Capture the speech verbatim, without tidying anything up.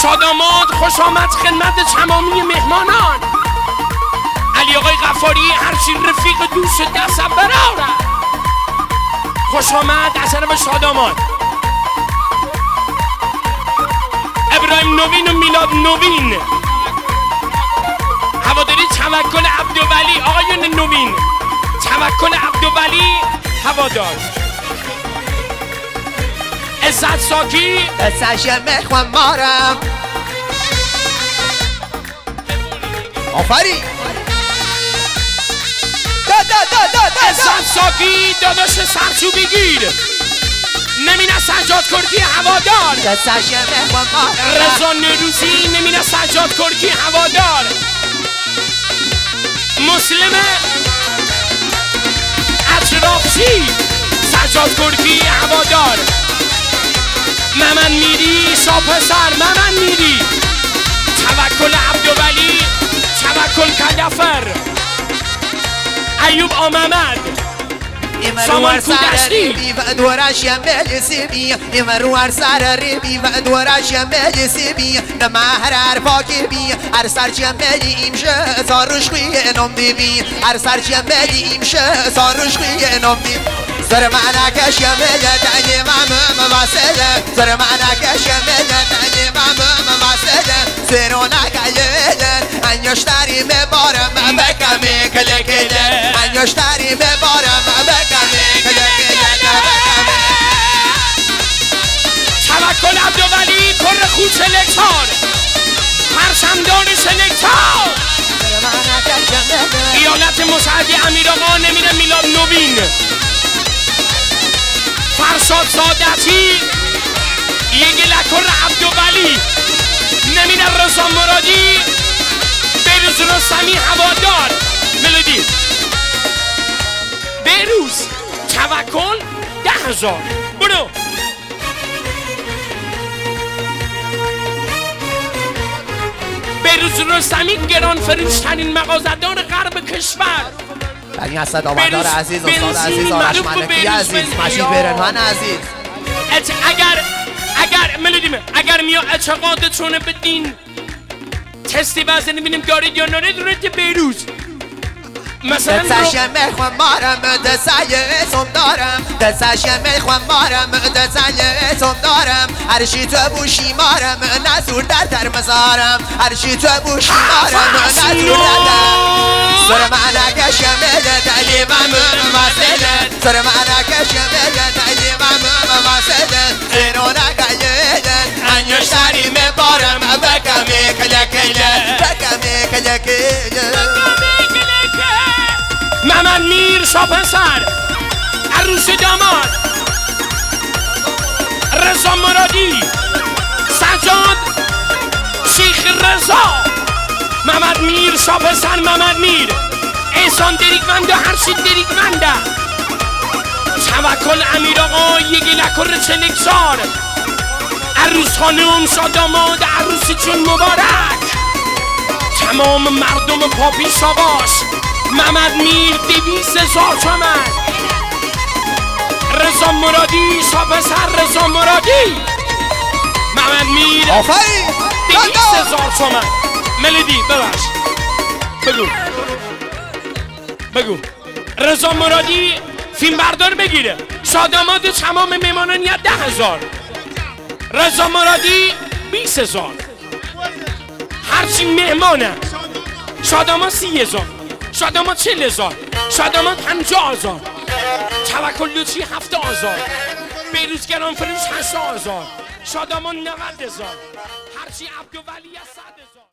شاداماد خوش آمد خدمت تمامی مهمانان. علی آقای غفاری هرچی رفیق دوست دست براره. خوش آمد از طرف شاداماد. ابراهیم نوین و میلاد نوین، هواداری توکل عبدولی. آقایون نوین توکل عبدولی هوادار. عزت ساکی دستش میخوام مارم. آفرین دا دا دا دا دا عزت ساکی داداش سرچوبی گیر. نمینه سجاد کرکی هوادار. دستش میخوام مارم. رضا نروزی نمینه سجاد کرکی هوادار. مسلم اطرافچی سجاد کرکی هوادار. ممن میری شاپسر ممن میری. توکل عبدولی توکل کدفر. ایوب آممد سامان کودشتی. و دورش یمل سیبی امروار سر ریبی و دورش یمل سیبی نمهر عرفاکی بی هر سر جملی امشه ساروش خوی نم دیبی هر سر جملی امشه ساروش خوی نم دیبی سر معناکش یمل دنی مم واسله سر معناکش یمل دنی مم واسله سرونه کلیدن انیشتری مبارم بکمی کل کله انیشتری مبارم بکمی کل کله بکمی. توکل عبدولی کر خود سلکتار پرچمدار سلکتار. ایالت مساعدی امیرآقا نمینه میلاد نوین. فرشاد سادتی یک لکر عبدولی نمینه رضا مرادی. بیروز رستمی هوادار. ملودی بیروز توکل ده هزار. برو بیروز رستمی گران فروشترین مغازه‌دار غرب کشور. بنی اسد آمدار عزیز استاد عزیز آرش ملکی عزیز مجید برنوان عزیز. اگر اگر ملودی اگر میا اعتقادتونه به دین تستی بزنیم ببینیم دارید یا نارید رد بیروز. مثلا دستش میخوام مارم دستای اسم دارم. دستش میخوام مارم دستای اسم دارم. هرچی تو بوشی مارم نزور در در مزارم. هرچی تو بوشی مارم نزور در در. سر معناکش یمل دلی مم واسله. سر معناکش یمل دلی مم واسله. زیرونه کلیدن انیشتری مبارم بکمی کل کله بکمی کل کله. ممن میر شاپسر عروس داماد. رضا مرادی سجاد شیخ رضا. ممن میر شاپسر ممن میر. احسان دریگمند و هرچی دریگمنده. توکل امیرآقا یک لکر چلکسار. عروس خانم شاداماد عروس چون مبارک. تمام مردم پاپی ساواش. محمد میر دویست هزار تومن. رضا مرادی شاپسر رضا مرادی. محمد میر دویست هزار تومن. ملودی ببخش بگو بگو. رضا مرادی فیلم بردار بگیره. شاداماد تمام میمانان یه ده هزار. رضا مرادی بیست هزار. هرچی مهمانه. شاداماد سی هزار. شاداماد چل هزار. شاداماد پنجاه هزار. توکل لوچی هفتاد هزار. بیروز گران فروش هشتاد هزار. شاداماد نود هزار. هرچی عبدولی صد هزار.